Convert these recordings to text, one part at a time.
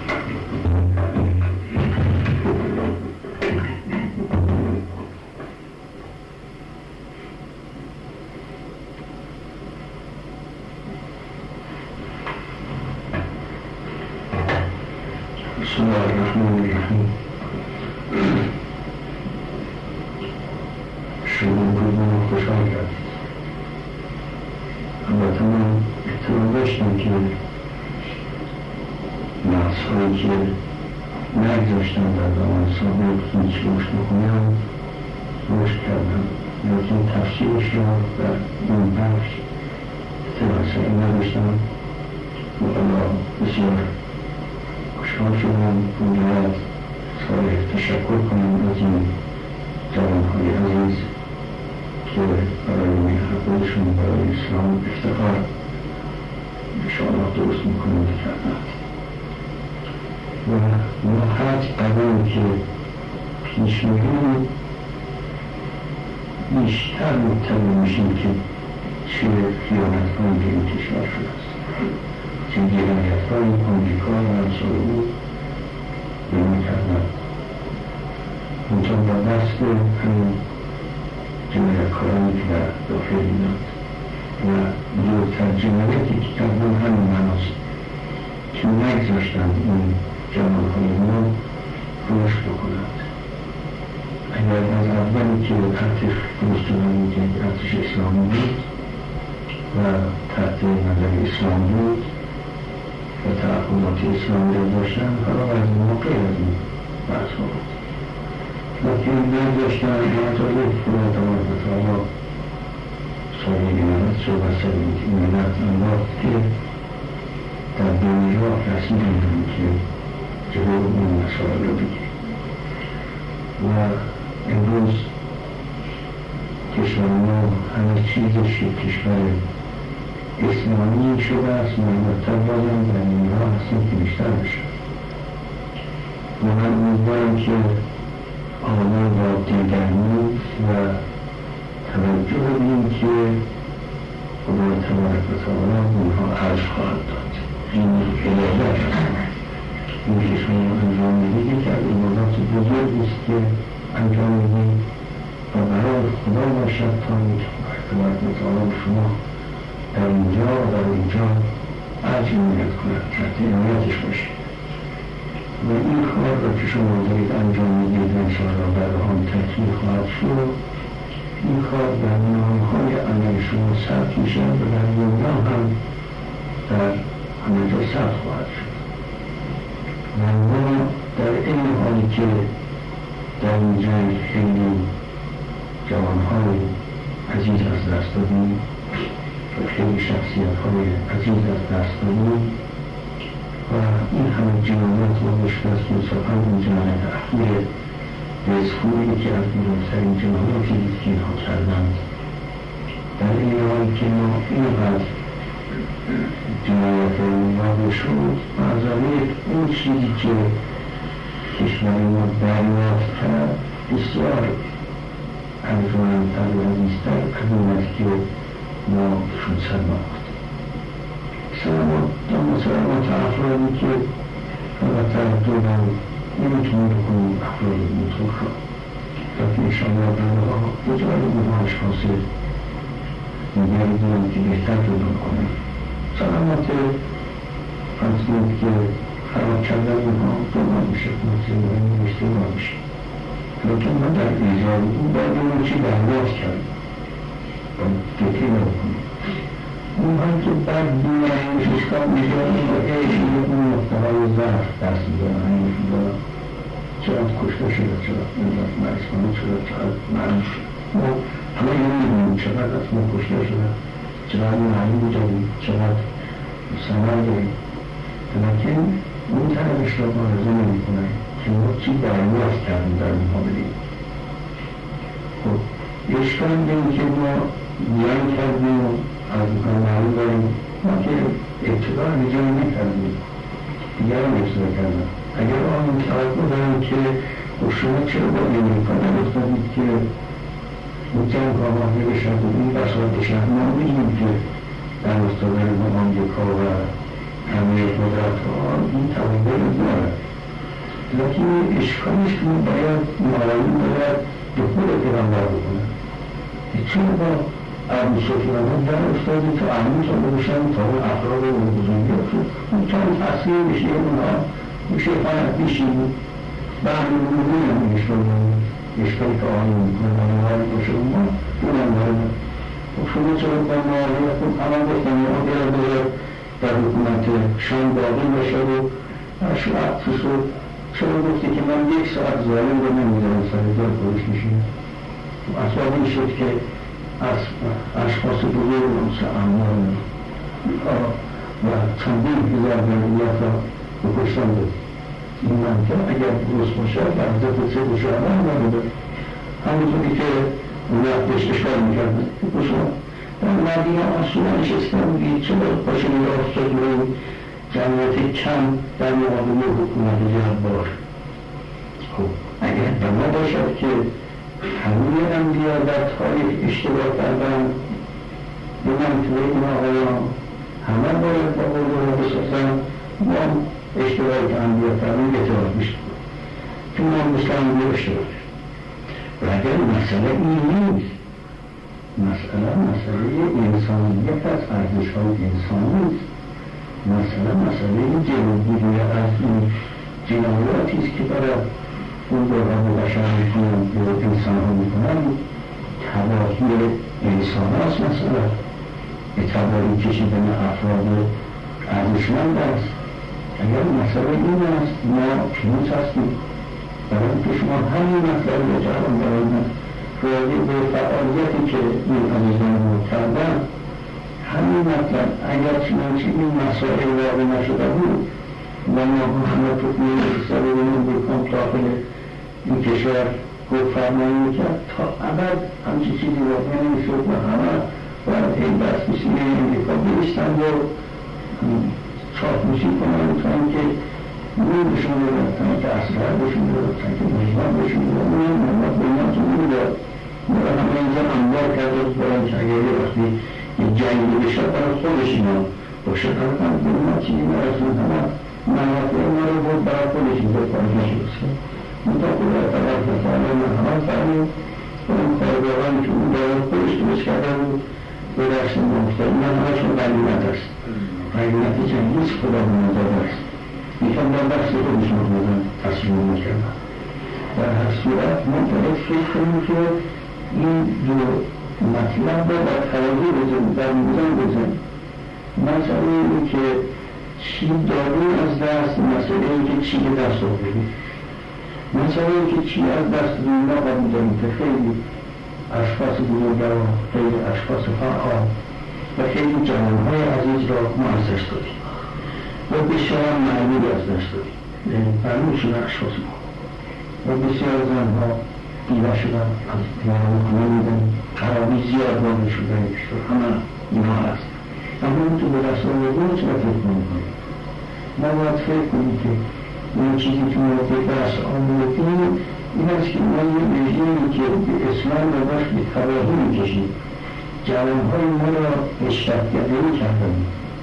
بسم الله الرحمن الرحیم. شما روزمان خوشحال کردید. البته من احتمال داشتم که نقص‌هایی که نگذاشتم در زمان سابق هیچ رشد بکنم رشد کردم، لیکن تفسیرش را در این بخش توسعی نداشتم و الله بسیار خوشحال شدم. باید صالح تشکر کنم از این جوانهای عزیز که برای محبتشون برای اسلام افتخار انشاءالله درست میکنند کردند و ما حد قبول که پیش میگیم بیشتر مطمئن میشیم که چه خیانت‌هایی که این کشور شده است، چه جنایت‌هایی آمریکا و انصاری به ما کردند. منطقه با دست همین جنایتکارانی که در داخل ایران و بزرگتر جنایتی که کردن همین معناست که نگذاشتن این جوانهای ما رشد بکنند. اگر از اولی که ارتش درست شدن که ارتش اسلامی بود و تحت نظر اسلام بود و تعهدات اسلامی را داشتن، حالا از موقع از این بحث ها بود، لیکن نگذاشتن. مطالب خدا تبارک و تعالی سالی ملت صحبت سریم که ملت انداخت که در دنیا راه رسیدن که جلو این مسائل را بگیریم و امروز کشور ما همه چیزش کشور اسلامی شده است و البته بازم در این راه هستیم که بیشتر بشه و من امیدوارم که آنها با دیگرمی و توجه بدیم که خدا تبارک و تعالی اونها عرض خواهد داد. این الهیات هست. این که شما انجام میدید که از عبادات بزرگی است که انجام میدید و برای خدا باشد تا خدا تبارک و تعالی شما در اینجا و در اونجا عجل میاد کند، تحت عنایتش باشید و این کار را که شما دارید انجام میدید و انشاءالله در آن تکمیل خواهد شد. این کار در نامهای عمل شما ثبت میشد و در دنیا هم در همه جا ثبت خواهد شد و ما در این حالی که در این جنگ خیلی جوانهای عزیز از دست دادیم و خیلی شخصیت‌های عزیز از دست دادیم و این همه جنایت و مشکلات که انصافاً این جنایت اخیر رزخوری که از بزرگترین جنایاتی که اینها کردند، در این حال که ما اینقدر جنایت واقع شد معذرت اون چیزی که کشور ما دریافت کرد بسیار ارزشمندتر و عزیزتر از این است که ما 500 ماه مسلمات افرادی که البته دوران نمیتونیم بکنیم افراد اینطور را، لیکن انشاءالله برها بجای اونها اشخاص دیگری داریم که بهتر جدا کنیم. سلامت فرض که خراب کردن اونها دوران میشه، مطلب نوشته ما میشه، لیکن ما در ایجاد اون باید اون چی دریافت کردیم و دیگه نکنیم. اون هم که بعد دیگرانش اشکال میدارم و ایشون اون محتوای ضعف دست میدارم، همین میدارم چقدر کشته شده، چقدر ملت مریض کنه شده، چقدر معلوم شده. ما همه این میدونیم چقدر از ما کشته شده، چقدر معلوم داریم، چقدر ثمر داریم، لیکن اون طرفش را آرزو نمیکنن که ما چی دریافت کردیم در مقابل. خب اشکال این که ما بیان کردیم و از معلوم داریم ما که ابتدا نجای نکردیم، دیگران ابتدا کردن. اگر آن توقع داریم که شما چرا با امریکا نگفتید که این جنگ آماده بشد و این بساط بشد، ما میدونیم که در مستقبل با آمریکا و همه قدرت ها این توقع دارد لكن اشکالش که باید معالی باید به خود پیغمبر بکنن چون با ابو سفیان در افتادی تو عموز رو بشن تا اون افراد رو بزرگی افتاد اون چند تحصیل بشه اونها میشه فقط بیشید برمی بودی هم اشکالی که آنی میکنه معالی باشه اونم باید شما چرا با معالی خود اما گفتم یا باید در حکومت شام باقی باشه و شاید فسود چرا گفتی که من 1 ساعت ظالم رو نمیدارم سریدار خودش میشیم اسباب این شد که از اشخاص بزرگ مثل امان و چندین هزار ملیت را بکشتن بود این منطقه اگر درست باشه در حضرت سید شهده هم نبوده همونطوری که اونا بهش اشکال میکردن بکشتن در مدینه اصولا نشستن بودید چرا باشه میره افتاد روی جمعیت کم در مقابل حکومت جبار خب اگر بنا باشد که همه انبیا در تاریخ اشتباه کردن به منطقه این آقایان همه باید با قول رو بسازن ما اشتباه که انبیا کردن اعتراض میشه که ما مثل انبیا اشتباه و اگر مسئله این نیست مسئله انسانیت از ارزش‌های انسانی است مسئله جلوگیری از این جنایاتی است که برای اون دوران بشر میکنن یا انسان ها میکنن تباهی انسان هاست مسئله تباهی کشیدن افراد ارزشمند است اگر مسئله این است ما پیروز هستیم برای اینکه شما همین مسئله رو جوان دارید راجع به فعالیتی که این عزیزان رو کردن همین مطلب اگر چنانچه این مسائل واقع نشده بود و ما همه توقیه سببینون بکن داخل این کشور گفت فرمایی میکرد تا ابد همچی چیزی واقع نمیشد و همه باید این دست بسیده امریکا بیستند و چاپوسی کنند تا اینکه نور بشون دارد تا اینکه اصلاح بشون دارد تا اینکه مجمع بشون دارد اون محمد بینات نور دارد مرا همه اینجا انبار کرده برای که اگر یه وقتی یه جنگی بشد برای خودش اینا باشد هم بینات چیزی نرسون همه منافع ما رو بود برای خودش اینجا پایین نشد مطابق اعتبار فتاله محمد فرمود و اون کارگاهانی که اون دارد خودش درست کرده بود به رشت مفتر من همشون غنیمت است غنیمت جنگیز خدا بمازاد است میتونم در بخش خودش مردن تصمیم نکردن در هر صورت ما باید فکر کنیم که این دو مطلب را در توازی بزنیم در میزان بزنیم مسئله اینه که چی داریم از دست مسئله این که چی به دست آوریم مسئله این که چی از دست دنیا باید میدانیم که خیلی اشخاص بزرگوار خیلی اشخاص فعال و خیلی جوانهای عزیز را ما از دست داریم و بسیار معلوم از دست داریم یعنی فرموشون اشخاص ما و بسیار زنها بیوه شدن از دیوان کنه میدن قرابی زیاد بانده شدن بیشتر همه اینا هست اما اون تو به دست آوردن چه باید فکر کنیم ما باید فکر کنیم که اون چیزی که ما به دست آوردیم این است که ما یه رژیمی که اسلام رو باش به تباهی میکشید جوانهای ما را اشرفگردهی کردن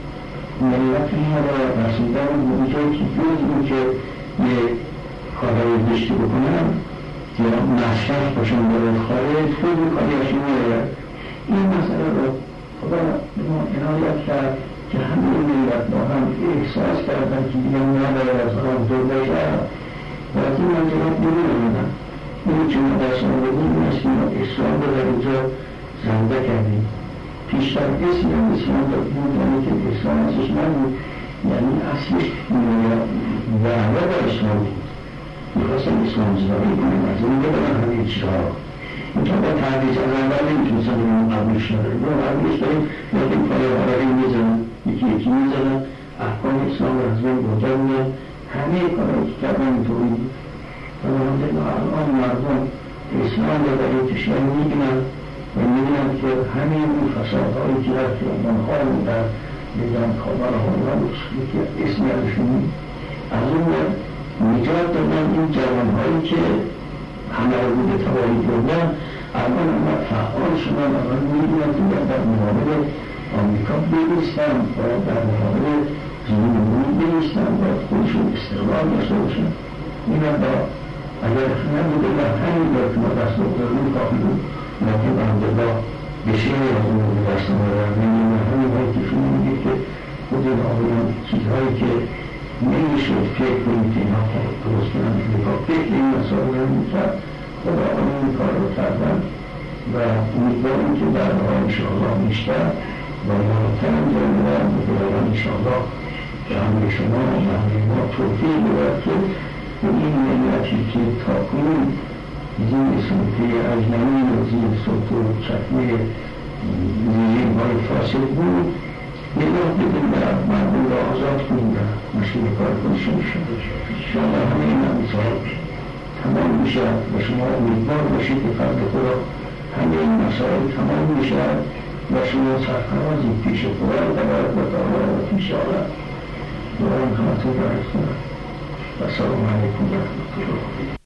ملت ما را رسیدن به اونجایی که جز این که یه کارهای دشتی بکنن یا مصرف باشن برای خارج خیلی کاریاشون میاید این مسئله رو خدا به ما عنایت کرد که همه ملت با هم احساس کردن که دیگه نباید از آن دور باشد و از این منطقات نمیدونن این که ما دست آوردیم این است که ما اسلام رو در اینجا زنده کردیم پیشتر اسم اسلام رو بودنی که اسلام ازش نبود یعنی اصلش دعوه با اسلام بود میخواستم اسلام زداری کنیم از این بدارن همه چیزها اینجا با تحریز از اول نمیتونستن اون قبولش نداریم با قبولش داریم لیکن کارهایی میزنن یکی میزنن احکام اسلام رو از من بودن میاد همه کارهایی که کردن اینطوری بود و الان مردم اسلام رو در این کشور میبینن و میبینن که همه اون فسادهایی که در خیابان‌ها و در میدان کابل‌ها و یکی اسمی ازشون از اون نجات دادن این جوانهایی که همه رو بوده تباهی بردن الان اما فعال شدن الان میدونن که در مقابل آمریکا بیستن باید در مقابل جنوبی بیستن باید خودشون استقلال داشته باشن این با اگر نبوده و همین را که ما دست بگذاریم کافی بود، لیکن الحمدلله بسیاری از اون رو دست آوردن. یعنی همین هایی که شما میگید که خود آقایان چیزهایی که نمیشد فکر کنید که اینا درست کنند نگاه فکر این مسائل رو میکرد، خود آقایان این کار رو کردن و امیدواریم که در راه انشاءالله بیشتر و مراتب انجام بدن و خداوند انشاءالله به همه شما و به همه ما توفیق بدهد که این ملتی که تاکنون زیر سلطه اجنبی و زیر سلطه و چکمه رژیم‌های فاسد بود، نگاه بدیم و مردم را آزاد کنیم و مشغول کار خودشون شد. انشاءالله همه این امثال تمام میشد و شما امیدوار باشید که فضل خدا همه این مسائل تمام میشد و شما سرفرازی پیش خدا تبارک و تعالی انشاءالله دوران همتون را کنم. و السلام علیکم و رحمت الله.